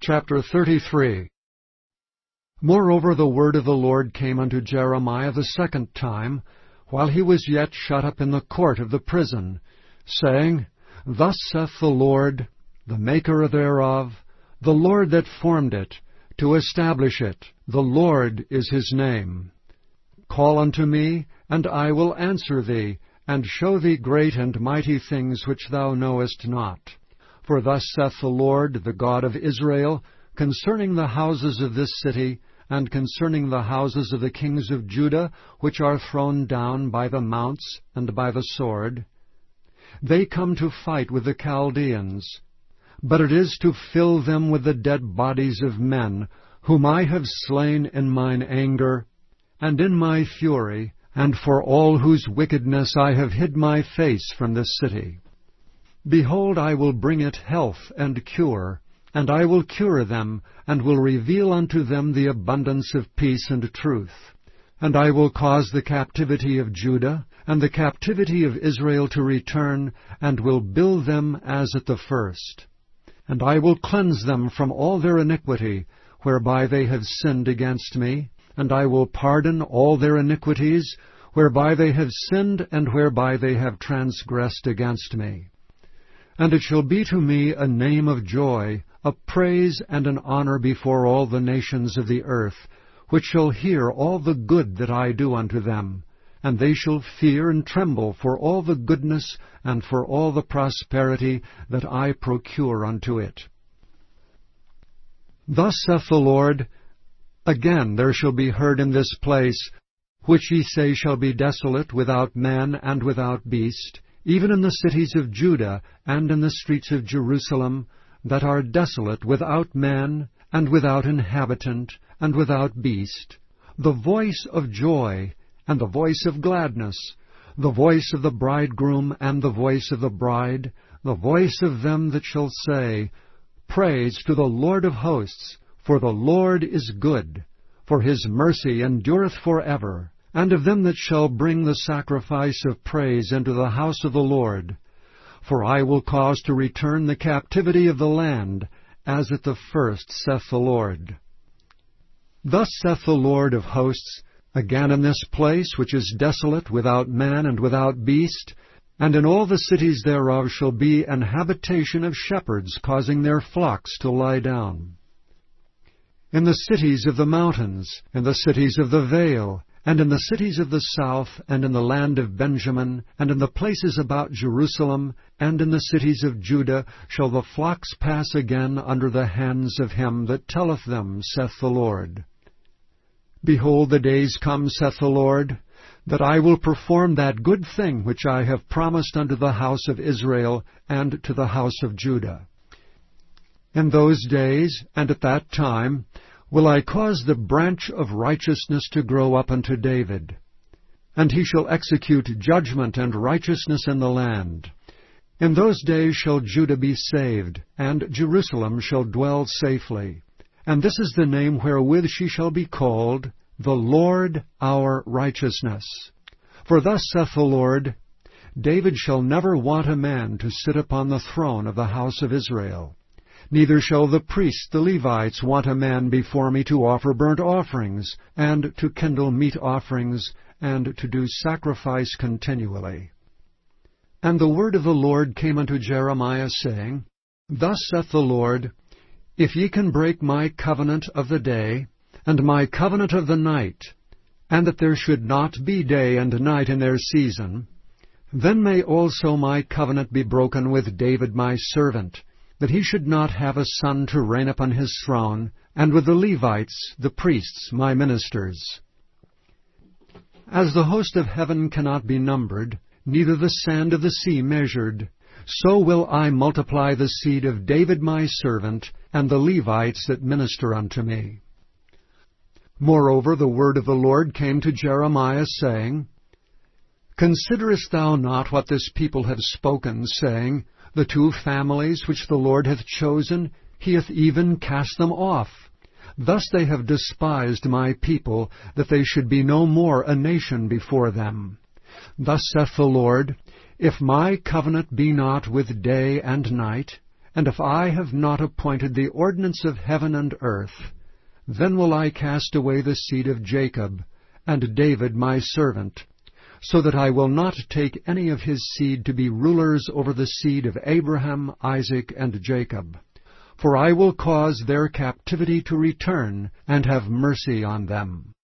Chapter 33. Moreover the word of the Lord came unto Jeremiah the second time, while he was yet shut up in the court of the prison, saying, Thus saith the Lord, the Maker thereof, the Lord that formed it, to establish it, the Lord is his name. Call unto me, and I will answer thee, and show thee great and mighty things which thou knowest not. For thus saith the Lord, the God of Israel, concerning the houses of this city, and concerning the houses of the kings of Judah, which are thrown down by the mounts and by the sword. They come to fight with the Chaldeans, but it is to fill them with the dead bodies of men, whom I have slain in mine anger, and in my fury, and for all whose wickedness I have hid my face from this city. Behold, I will bring it health and cure, and I will cure them, and will reveal unto them the abundance of peace and truth. And I will cause the captivity of Judah, and the captivity of Israel to return, and will build them as at the first. And I will cleanse them from all their iniquity, whereby they have sinned against me, and I will pardon all their iniquities, whereby they have sinned, and whereby they have transgressed against me. And it shall be to me a name of joy, a praise and an honor before all the nations of the earth, which shall hear all the good that I do unto them, and they shall fear and tremble for all the goodness and for all the prosperity that I procure unto it. Thus saith the Lord, Again there shall be heard in this place, which ye say shall be desolate, without man and without beast, even in the cities of Judah and in the streets of Jerusalem, that are desolate, without man and without inhabitant and without beast, the voice of joy and the voice of gladness, the voice of the bridegroom and the voice of the bride, the voice of them that shall say, Praise to the Lord of hosts, for the Lord is good, for his mercy endureth forever, and of them that shall bring the sacrifice of praise into the house of the Lord. For I will cause to return the captivity of the land, as at the first, saith the Lord. Thus saith the Lord of hosts, Again in this place, which is desolate, without man and without beast, and in all the cities thereof shall be an habitation of shepherds, causing their flocks to lie down. In the cities of the mountains, in the cities of the vale, and in the cities of the south, and in the land of Benjamin, and in the places about Jerusalem, and in the cities of Judah, shall the flocks pass again under the hands of him that telleth them, saith the Lord. Behold, the days come, saith the Lord, that I will perform that good thing which I have promised unto the house of Israel and to the house of Judah. In those days, and at that time, will I cause the branch of righteousness to grow up unto David, and he shall execute judgment and righteousness in the land. In those days shall Judah be saved, and Jerusalem shall dwell safely. And this is the name wherewith she shall be called, the Lord our righteousness. For thus saith the Lord, David shall never want a man to sit upon the throne of the house of Israel. Neither shall the priests, the Levites, want a man before me to offer burnt offerings, and to kindle meat offerings, and to do sacrifice continually. And the word of the Lord came unto Jeremiah, saying, Thus saith the Lord, If ye can break my covenant of the day, and my covenant of the night, and that there should not be day and night in their season, then may also my covenant be broken with David my servant, that he should not have a son to reign upon his throne, and with the Levites, the priests, my ministers. As the host of heaven cannot be numbered, neither the sand of the sea measured, so will I multiply the seed of David my servant, and the Levites that minister unto me. Moreover, the word of the Lord came to Jeremiah, saying, Considerest thou not what this people have spoken, saying, The 2 families which the Lord hath chosen, he hath even cast them off. Thus they have despised my people, that they should be no more a nation before them. Thus saith the Lord, If my covenant be not with day and night, And if I have not appointed the ordinance of heaven and earth, then will I cast away the seed of Jacob, and David my servant, so that I will not take any of his seed to be rulers over the seed of Abraham, Isaac, and Jacob. For I will cause their captivity to return, and have mercy on them.